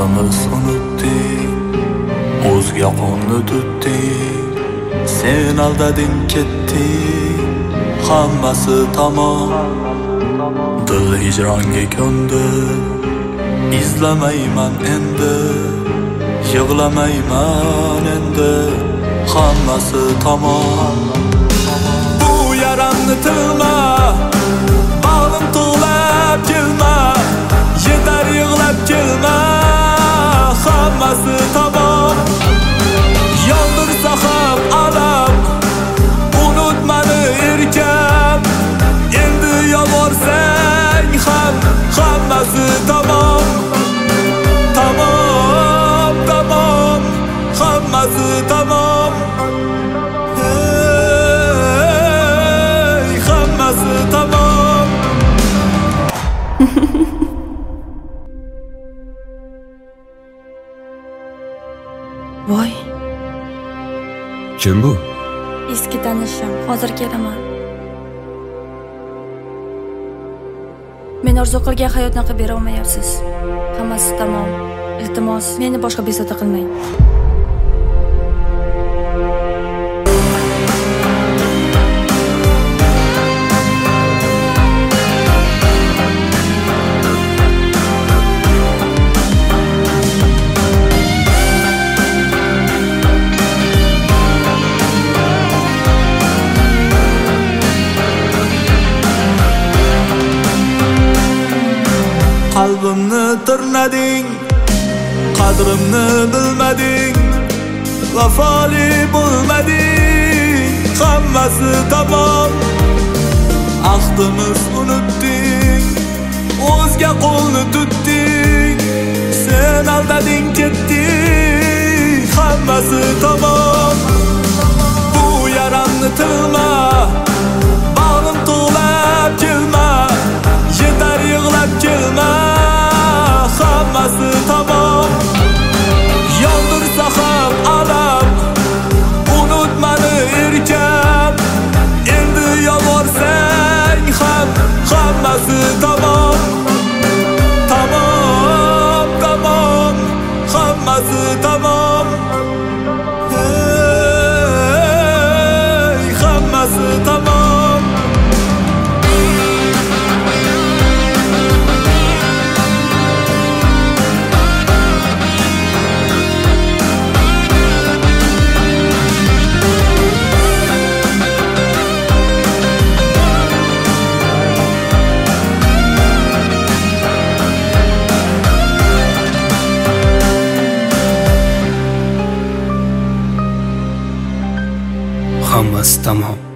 Ahdimiz unutdik, o'zga qo'lni tutdik. Sen aldading ketding, hammasi tamom. Dil hijronga ko'ndi, izlamayman endi, yig'lamayman endi, hammasi tamom. Bu yaramni tilma, bag'rim tug'lab kelma, yetar yig'lab kelma, hammasi tamom. Yondirsa ham alam, unutmani erkam, endi yolvorsang ham hammasi tamom. Tamom, tamom, hammasi tamom. Hey, hammasi tamom. Voy, kim bu? eski tanishim. Hozir kelaman. Men orzu qilgan hayotni qilib bera olmayapsiz. Hammasi tamom. Iltimos, meni boshqa bezovta qilmang. Qalbimni tirnading, qadrimni bilmading, vafoli bo'lmading, hammasi tamom. Ahdimiz unutding, o'zga qo'lni tutding. Sen aldading ketding, hammasi tamom. Bu yaramni tilma, bag'rim tug'lab kelma, yetar yig'lab kelma, hammasi tamom. Yondirsa ham alam, unutmani erkam, endi yolvorsang ham hammasi tamom. Tamom, tamom, hammasi tamom. Hey, hammasi tamom. Hammasi tamom.